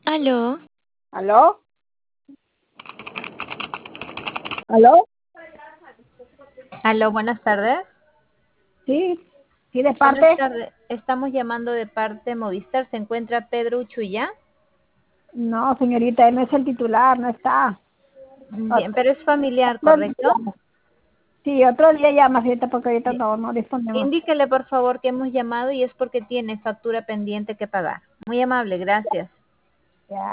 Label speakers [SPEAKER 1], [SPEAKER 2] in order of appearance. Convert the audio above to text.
[SPEAKER 1] ¿Aló?
[SPEAKER 2] ¿Aló? ¿Aló?
[SPEAKER 1] Aló, buenas tardes.
[SPEAKER 2] Sí, sí, de
[SPEAKER 1] Buenas
[SPEAKER 2] parte.
[SPEAKER 1] tardes. Estamos llamando de parte de Movistar. ¿Se encuentra Pedro Uchuya?
[SPEAKER 2] No, señorita, él no es el titular, no está.
[SPEAKER 1] Bien, pero es familiar,
[SPEAKER 2] Otro día
[SPEAKER 1] ¿correcto?
[SPEAKER 2] llama. Sí, otro día llama, señorita, porque ahorita
[SPEAKER 1] Bien.
[SPEAKER 2] no disponemos.
[SPEAKER 1] Indíquele, por favor, que hemos llamado y es porque tiene factura pendiente que pagar. Muy amable, gracias.